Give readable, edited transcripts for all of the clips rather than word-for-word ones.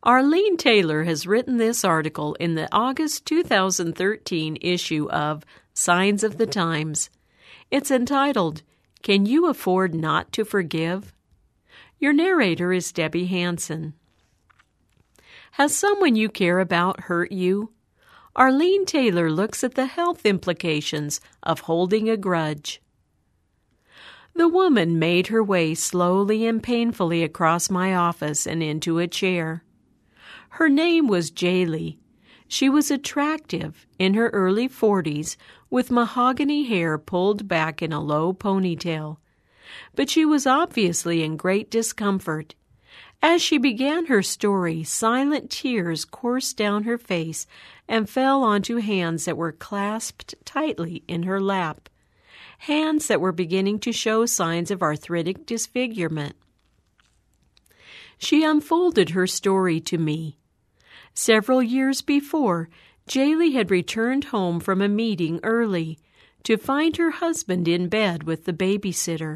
Arlene Taylor has written this article in the August 2013 issue of Signs of the Times. It's entitled, Can You Afford Not to Forgive? Your narrator is Debbie Hanson. Has someone you care about hurt you? Arlene Taylor looks at the health implications of holding a grudge. The woman made her way slowly and painfully across my office and into a chair. Her name was Jaylee. She was attractive, in her early 40s, with mahogany hair pulled back in a low ponytail. But she was obviously in great discomfort. As she began her story, silent tears coursed down her face and fell onto hands that were clasped tightly in her lap, hands that were beginning to show signs of arthritic disfigurement. She unfolded her story to me. Several years before, Jaylee had returned home from a meeting early to find her husband in bed with the babysitter.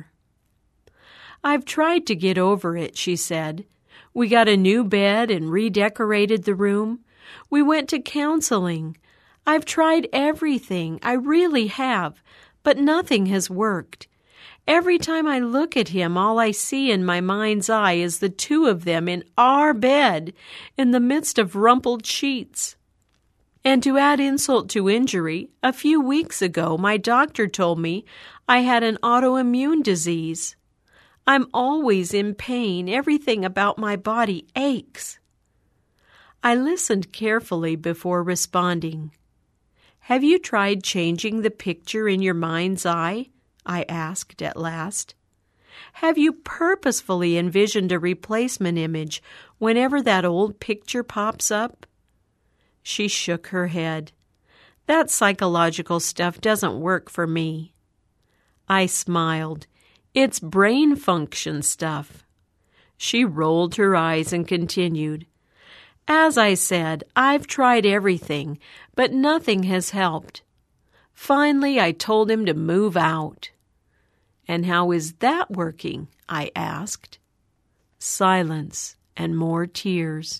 "I've tried to get over it," she said. "We got a new bed and redecorated the room. We went to counseling. I've tried everything, I really have, but nothing has worked. Every time I look at him, all I see in my mind's eye is the two of them in our bed, in the midst of rumpled sheets. And to add insult to injury, a few weeks ago my doctor told me I had an autoimmune disease. I'm always in pain. Everything about my body aches." I listened carefully before responding. "Have you tried changing the picture in your mind's eye?" I asked at last. "Have you purposefully envisioned a replacement image whenever that old picture pops up?" She shook her head. "That psychological stuff doesn't work for me." I smiled. "It's brain function stuff." She rolled her eyes and continued. "As I said, I've tried everything, but nothing has helped. Finally, I told him to move out." "And how is that working?" I asked. Silence and more tears.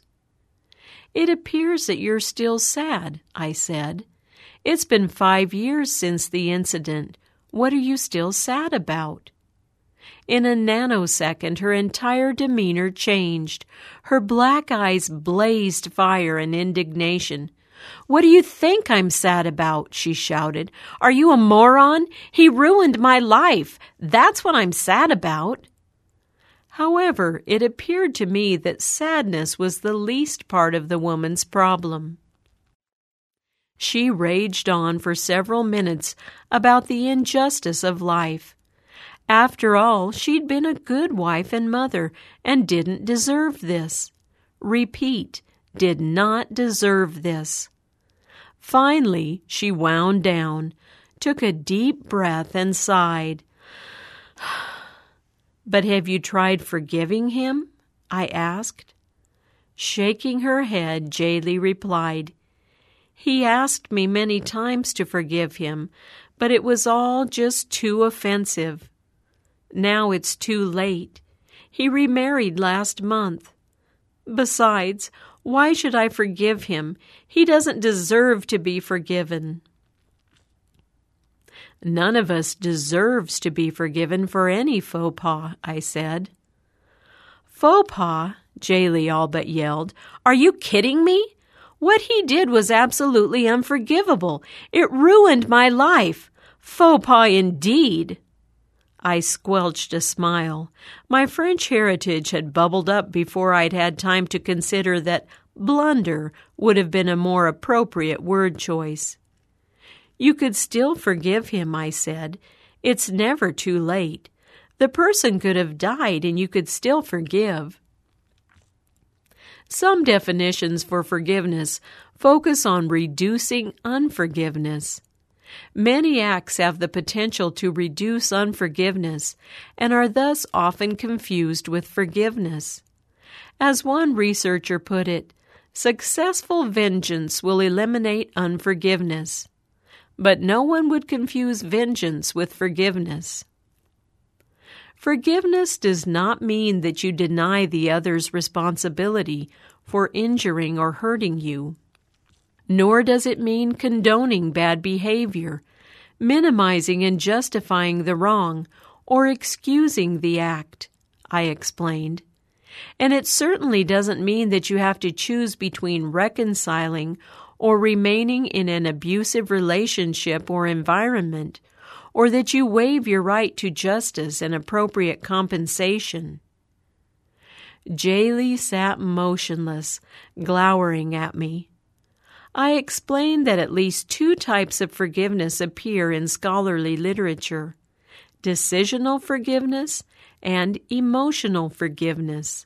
"It appears that you're still sad," I said. "It's been 5 years since the incident. What are you still sad about?" In a nanosecond, her entire demeanor changed. Her black eyes blazed fire and indignation. "What do you think I'm sad about?" she shouted. "Are you a moron? He ruined my life. That's what I'm sad about." However, it appeared to me that sadness was the least part of the woman's problem. She raged on for several minutes about the injustice of life. After all, she'd been a good wife and mother and didn't deserve this. Repeat, did not deserve this. Finally, she wound down, took a deep breath, and sighed. "But have you tried forgiving him?" I asked. Shaking her head, Jaylee replied, "He asked me many times to forgive him, but it was all just too offensive. Now it's too late. He remarried last month. Besides, why should I forgive him? He doesn't deserve to be forgiven." "None of us deserves to be forgiven for any faux pas," I said. "Faux pas?" Jaylee all but yelled. "Are you kidding me? What he did was absolutely unforgivable. It ruined my life. Faux pas indeed." I squelched a smile. My French heritage had bubbled up before I'd had time to consider that blunder would have been a more appropriate word choice. "You could still forgive him," I said. "It's never too late. The person could have died and you could still forgive." Some definitions for forgiveness focus on reducing unforgiveness. Many acts have the potential to reduce unforgiveness and are thus often confused with forgiveness. As one researcher put it, successful vengeance will eliminate unforgiveness. But no one would confuse vengeance with forgiveness. Forgiveness does not mean that you deny the other's responsibility for injuring or hurting you. Nor does it mean condoning bad behavior, minimizing and justifying the wrong, or excusing the act, I explained. And it certainly doesn't mean that you have to choose between reconciling or remaining in an abusive relationship or environment, or that you waive your right to justice and appropriate compensation. Jaylee sat motionless, glowering at me. I explained that at least 2 types of forgiveness appear in scholarly literature: decisional forgiveness and emotional forgiveness.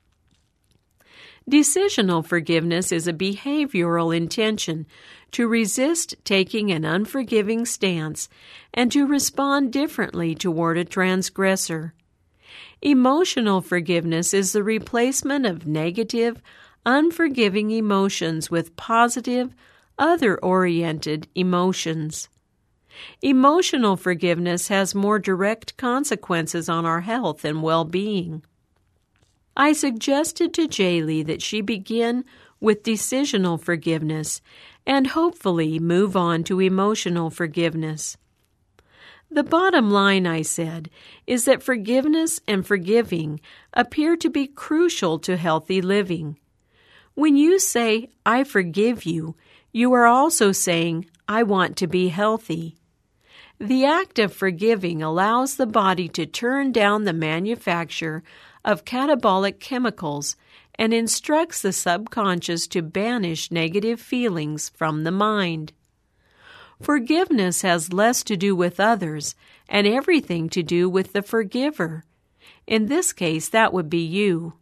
Decisional forgiveness is a behavioral intention to resist taking an unforgiving stance and to respond differently toward a transgressor. Emotional forgiveness is the replacement of negative, unforgiving emotions with positive, other-oriented emotions. Emotional forgiveness has more direct consequences on our health and well-being. I suggested to Jaylee that she begin with decisional forgiveness and hopefully move on to emotional forgiveness. The bottom line, I said, is that forgiveness and forgiving appear to be crucial to healthy living. When you say, "I forgive you," you are also saying, "I want to be healthy." The act of forgiving allows the body to turn down the manufacture of catabolic chemicals and instructs the subconscious to banish negative feelings from the mind. Forgiveness has less to do with others and everything to do with the forgiver. In this case, that would be you.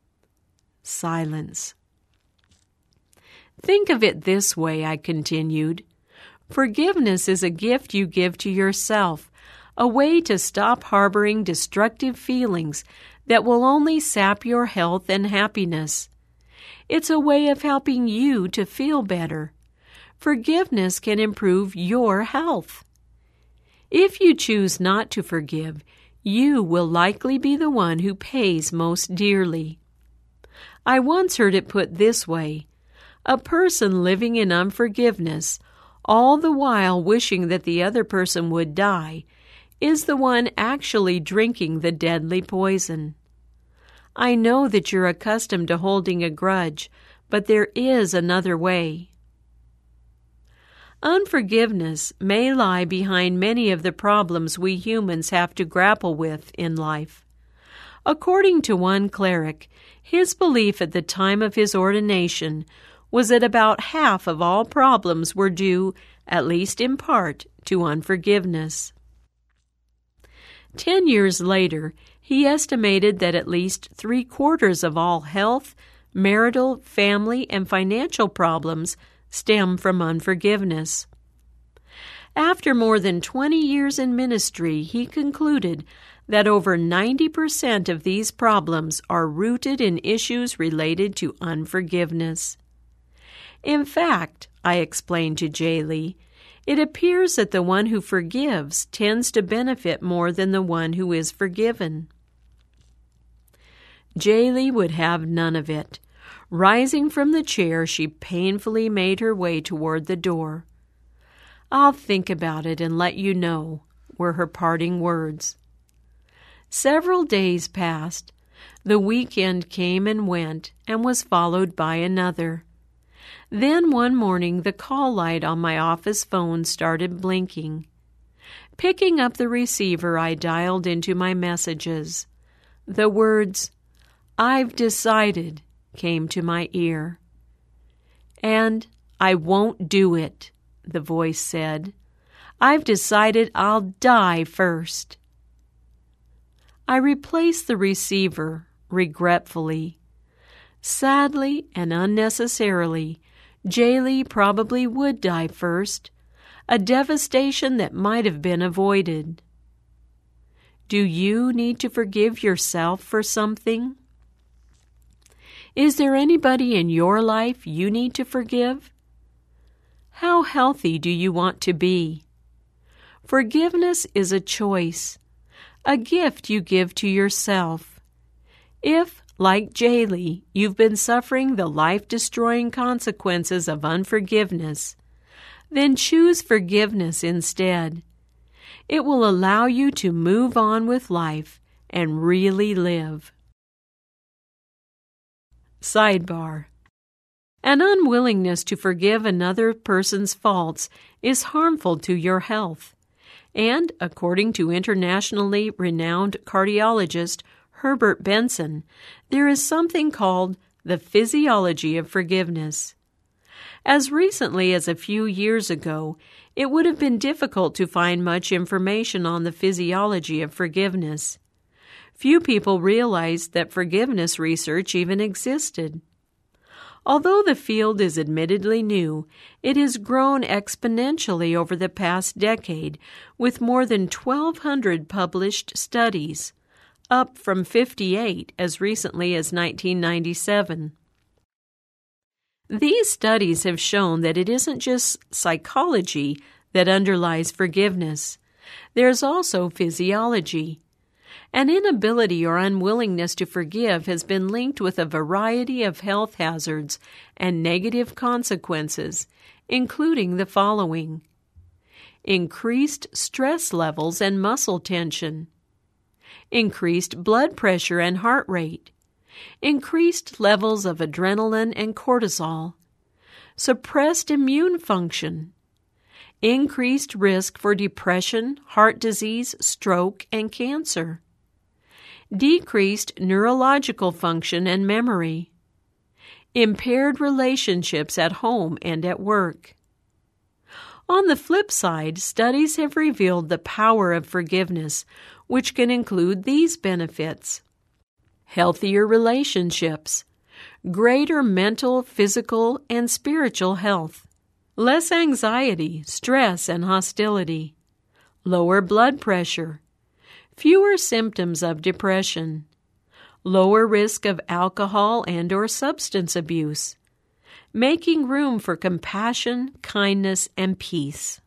Silence. Think of it this way, I continued. Forgiveness is a gift you give to yourself, a way to stop harboring destructive feelings that will only sap your health and happiness. It's a way of helping you to feel better. Forgiveness can improve your health. If you choose not to forgive, you will likely be the one who pays most dearly. I once heard it put this way: a person living in unforgiveness, all the while wishing that the other person would die, is the one actually drinking the deadly poison. I know that you're accustomed to holding a grudge, but there is another way. Unforgiveness may lie behind many of the problems we humans have to grapple with in life. According to one cleric, his belief at the time of his ordination was that about half of all problems were due, at least in part, to unforgiveness. 10 years later, he estimated that at least 3/4 of all health, marital, family, and financial problems stem from unforgiveness. After more than 20 years in ministry, he concluded that over 90% of these problems are rooted in issues related to unforgiveness. In fact, I explained to Jaylee, it appears that the one who forgives tends to benefit more than the one who is forgiven. Jaylee would have none of it. Rising from the chair, she painfully made her way toward the door. "I'll think about it and let you know," were her parting words. Several days passed. The weekend came and went and was followed by another. Then one morning the call light on my office phone started blinking. Picking up the receiver, I dialed into my messages. The words, "I've decided," came to my ear. "And I won't do it," the voice said. "I've decided I'll die first." I replaced the receiver, regretfully. Sadly and unnecessarily, Jaylee probably would die first, a devastation that might have been avoided. Do you need to forgive yourself for something? Is there anybody in your life you need to forgive? How healthy do you want to be? Forgiveness is a choice a gift you give to yourself. If, like Jaylee, you've been suffering the life-destroying consequences of unforgiveness, then choose forgiveness instead. It will allow you to move on with life and really live. Sidebar: an unwillingness to forgive another person's faults is harmful to your health. And, according to internationally renowned cardiologist Herbert Benson, there is something called the physiology of forgiveness. As recently as a few years ago, it would have been difficult to find much information on the physiology of forgiveness. Few people realized that forgiveness research even existed. Although the field is admittedly new, it has grown exponentially over the past decade, with more than 1,200 published studies, up from 58 as recently as 1997. These studies have shown that it isn't just psychology that underlies forgiveness. There's also physiology. An inability or unwillingness to forgive has been linked with a variety of health hazards and negative consequences, including the following: increased stress levels and muscle tension, increased blood pressure and heart rate, increased levels of adrenaline and cortisol, suppressed immune function, increased risk for depression, heart disease, stroke, and cancer, decreased neurological function and memory, impaired relationships at home and at work. On the flip side, studies have revealed the power of forgiveness, which can include these benefits: healthier relationships, greater mental, physical, and spiritual health, less anxiety, stress, and hostility, lower blood pressure, fewer symptoms of depression, lower risk of alcohol and/or substance abuse, making room for compassion, kindness, and peace.